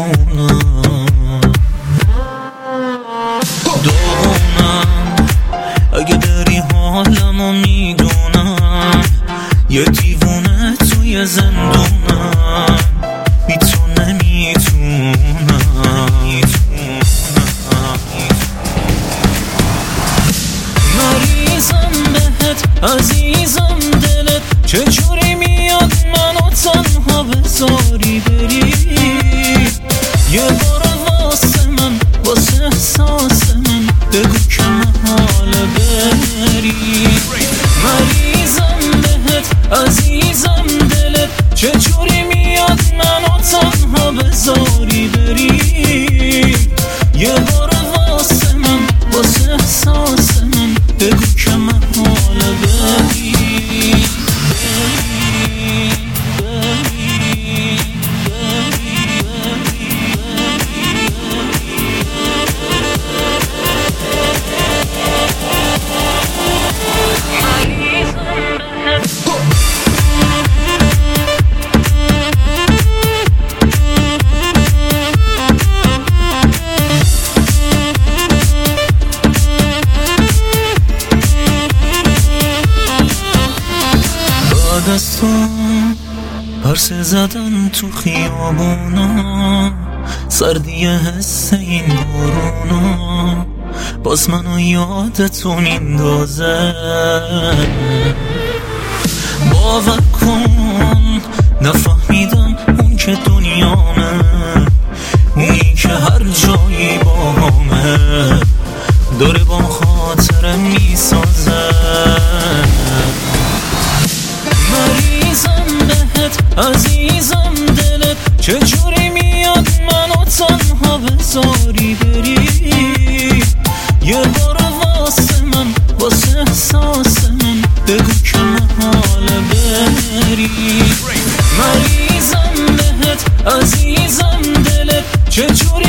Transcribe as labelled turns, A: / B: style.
A: داغونم اگه داری حالمو میدونم، یه دیوونه توی زندونم، بی تو نمیتونم. مریضم بهت عزیزم دلت، چجوری میاد منو تنها بذاری بری؟ یه بار واسه من، واسه احساس من بگو که محاله بری. مریضم بهت عزیزم دلت، چجوری میاد منو تنها بذاری بری؟ یه بار واسه من، واسه احساس من بگو که محاله بری. بعد از تو پرسه زدن تو خیابونا، سردی حس این بارونا باز منو یاد تو میندازه. باور کن نفهمیدم اون که دنیامه، اونی که هر جایی باهامه، داره با خاطرم میسازه. مریضم بهت عزیزم دلت، چجوری میاد منو تنها بذاری بری؟ یه بار واسه من، واسه احساس من بگو که محاله بری. مریضم بهت عزیزم دلت، چجوری